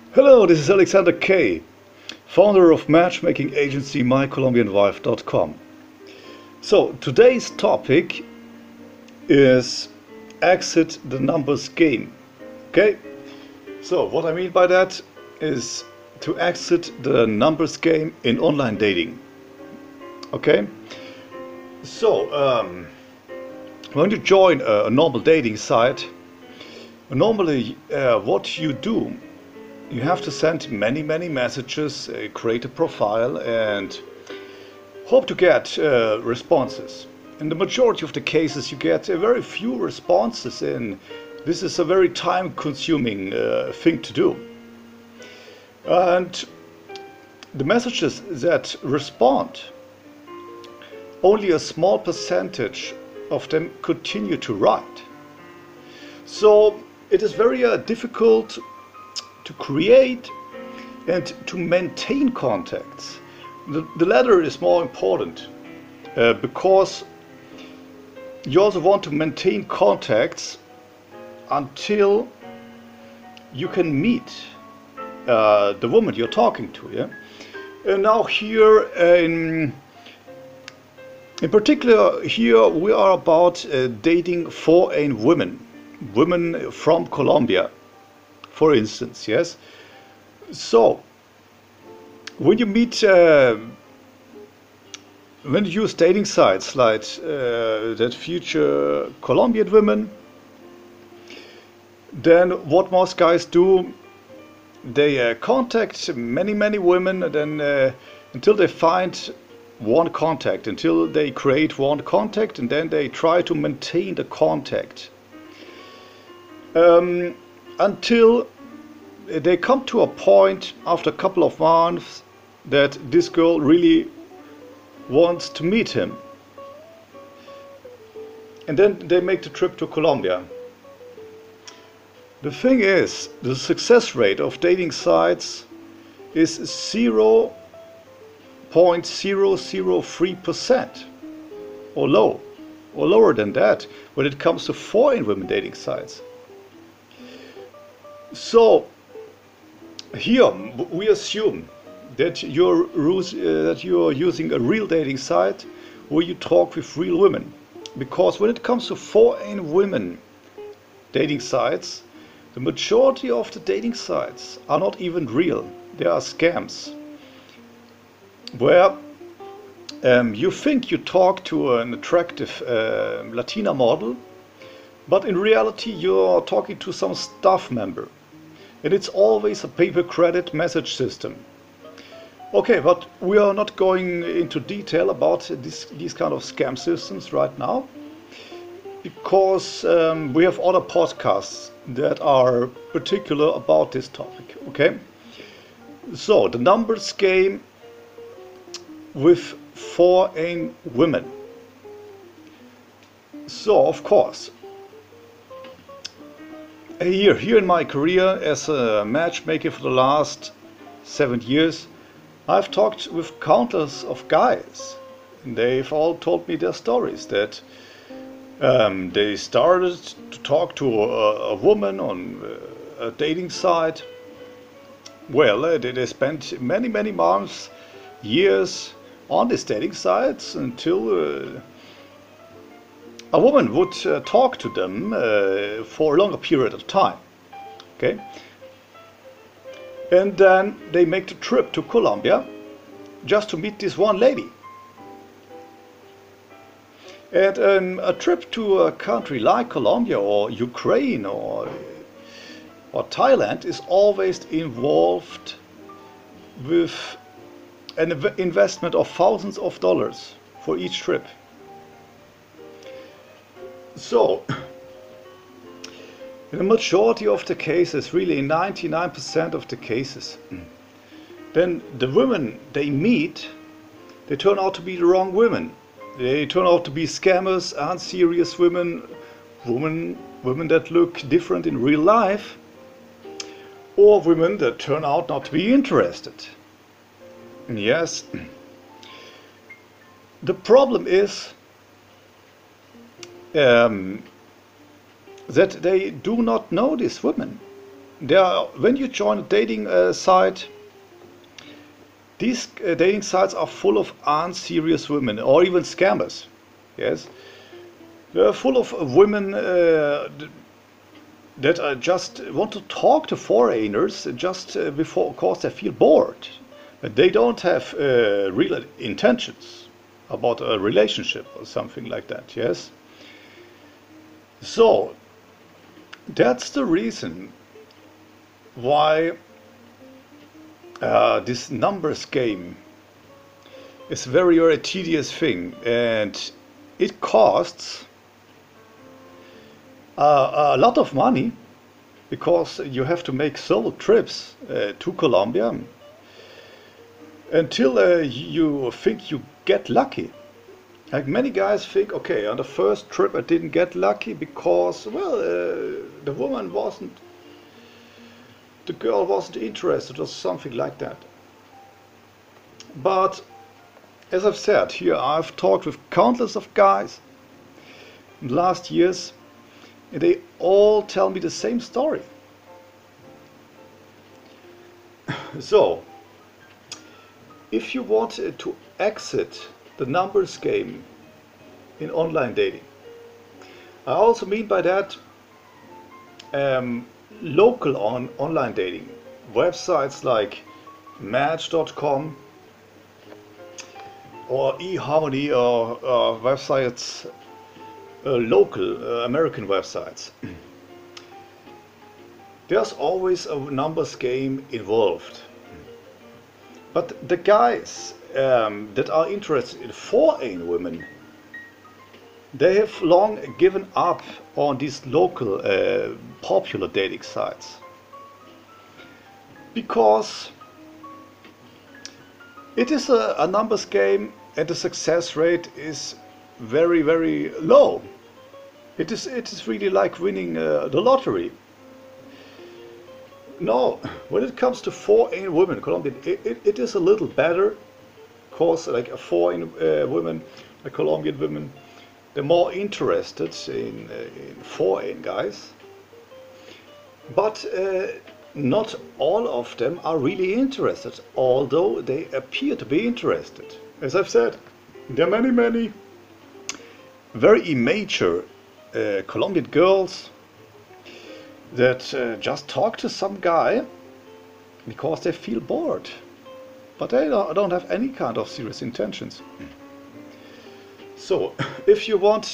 Hello, this is Alexander K., founder of matchmaking agency MyColombianWife.com. So today's topic is exit the numbers game. Okay, so what I mean by that is to exit the numbers game in online dating. Okay, so when you join a normal dating site, normally what you do, you have to send many messages, create a profile and hope to get responses. In the majority of the cases you get very few responses, and this is a very time consuming thing to do. And the messages that respond, only a small percentage of them continue to write. So it is very difficult to create and to maintain contacts. The latter is more important because you also want to maintain contacts until you can meet the woman you're talking to. Yeah? And now here in particular, here we are about dating foreign women from Colombia, for instance. Yes. So when you meet, when you use dating sites like that feature Colombian women, then what most guys do, they contact many women, and then until they find one contact, until they create one contact, and then they try to maintain the contact until they come to a point after a couple of months that this girl really wants to meet him, and then they make the trip to Colombia. The thing is, the success rate of dating sites is 0.003% or lower than that when it comes to foreign women dating sites. So here we assume that you're using a real dating site where you talk with real women, because when it comes to foreign women dating sites, the majority of the dating sites are not even real. They are scams where you think you talk to an attractive Latina model, but in reality you're talking to some staff member, and it's always a paper credit message system. Okay, but we are not going into detail about these kind of scam systems right now, because we have other podcasts that are particular about this topic. Okay, so the numbers game with foreign women. So of course, here in my career as a matchmaker for the last 7 years, I've talked with countless of guys, and they've all told me their stories that they started to talk to a woman on a dating site. Well, they spent many months, years on these dating sites until a woman would talk to them for a longer period of time. Okay, and then they make the trip to Colombia just to meet this one lady. And a trip to a country like Colombia or Ukraine or Thailand is always involved with an investment of thousands of dollars for each trip. So in the majority of the cases, really 99% of the cases, then the women they meet, they turn out to be the wrong women. They turn out to be scammers, unserious women that look different in real life, or women that turn out not to be interested. Yes, the problem is that they do not know these women. when you join a dating site, these dating sites are full of unserious women or even scammers. Yes, they're full of women that just want to talk to foreigners just before, of course, they feel bored, but they don't have real intentions about a relationship or something like that. Yes, so that's the reason why this numbers game is very, very tedious thing, and it costs a lot of money because you have to make several trips to Colombia until you think you get lucky. Like many guys think, okay, on the first trip I didn't get lucky because, well, the girl wasn't interested or something like that. But as I've said here, I've talked with countless of guys in the last years, and they all tell me the same story. So, if you want to exit the numbers game in online dating, I also mean by that local online dating websites like Match.com or eHarmony or websites, local American websites. There's always a numbers game involved. But the guys that are interested in foreign women, they have long given up on these local popular dating sites because it is a numbers game and the success rate is very, very low. It is really like winning the lottery. No, when it comes to foreign women, Colombian, it is a little better. Of course, like a foreign women, a Colombian women, they're more interested in foreign guys. But not all of them are really interested, although they appear to be interested. As I've said, there are many, many very immature Colombian girls that just talk to some guy because they feel bored, but they don't have any kind of serious intentions. So, if you want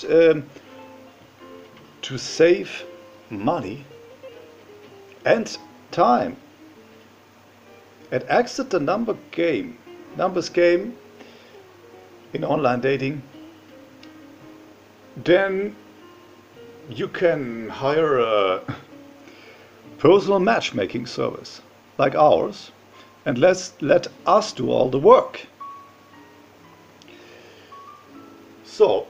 to save money and time and exit the numbers game in online dating, then you can hire a personal matchmaking service like ours and let us do all the work. So,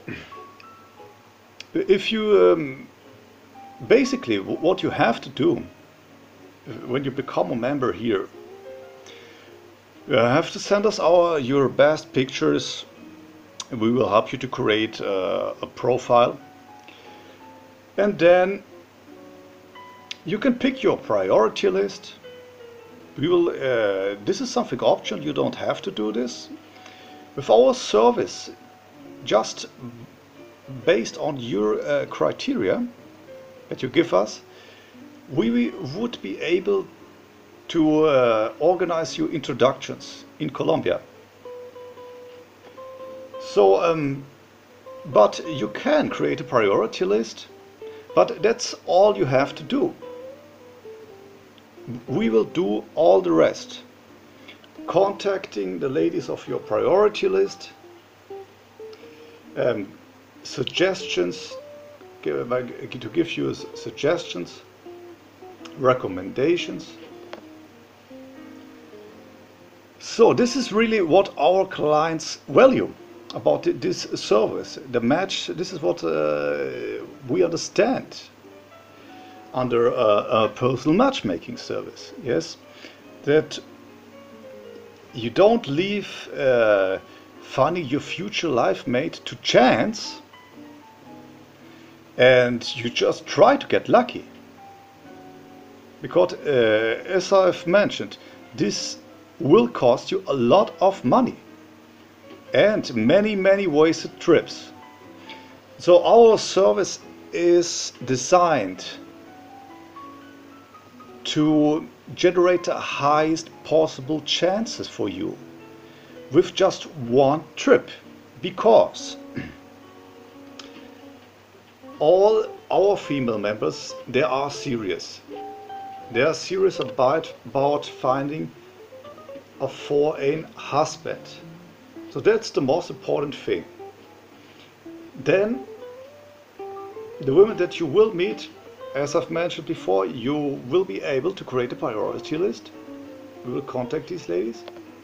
if you basically what you have to do when you become a member here, you have to send us your best pictures, and we will help you to create a profile, and then you can pick your priority list. We will. This is something optional. You don't have to do this. With our service, just based on your criteria that you give us, we would be able to organize your introductions in Colombia. So, but you can create a priority list, but that's all you have to do. We will do all the rest. Contacting the ladies of your priority list, suggestions, to give you suggestions, recommendations. So this is really what our clients value about this service, the match. This is what we understand under a personal matchmaking service. Yes, that you don't leave finding your future life mate to chance, and you just try to get lucky. because as I've mentioned, this will cost you a lot of money and many wasted trips. So our service is designed to generate the highest possible chances for you with just one trip, because all our female members, they are serious. They are serious about finding a foreign husband. So that's the most important thing. Then the women that you will meet, as I've mentioned before, you will be able to create a priority list. We will contact these ladies.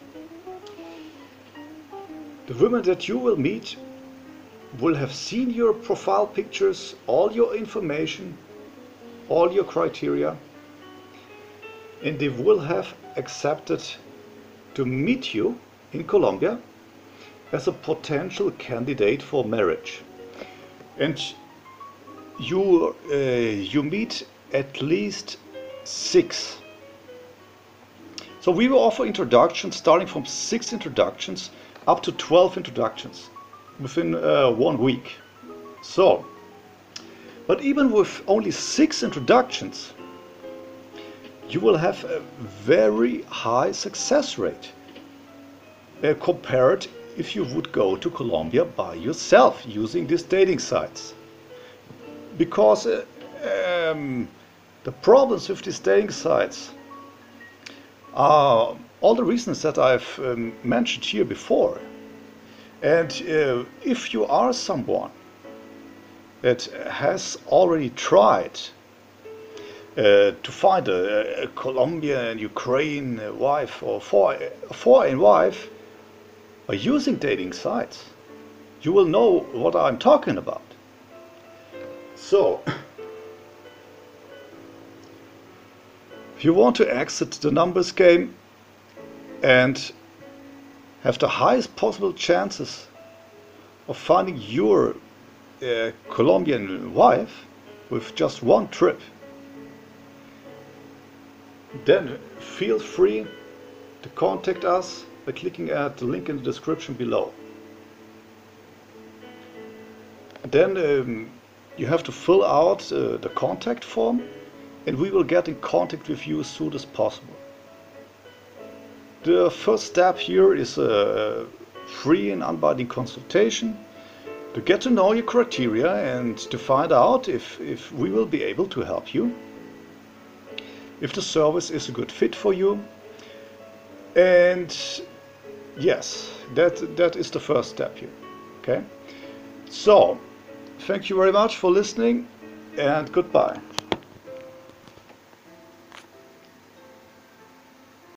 The women that you will meet will have seen your profile pictures, all your information, all your criteria, and they will have accepted to meet you in Colombia as a potential candidate for marriage. And you meet at least 6. So we will offer introductions starting from 6 introductions up to 12 introductions within 1 week. So, but even with only 6 introductions, you will have a very high success rate compared if you would go to Colombia by yourself using these dating sites. Because the problems with these dating sites are all the reasons that I've mentioned here before. And if you are someone that has already tried to find a Colombian, Ukraine wife or foreign wife by using dating sites, you will know what I'm talking about. So, if you want to exit the numbers game and have the highest possible chances of finding your Colombian wife with just one trip, then feel free to contact us by clicking at the link in the description below. Then you have to fill out the contact form, and we will get in contact with you as soon as possible. The first step here is a free and unbinding consultation to get to know your criteria and to find out if we will be able to help you, if the service is a good fit for you. And yes, that is the first step here. Okay, so thank you very much for listening, and goodbye.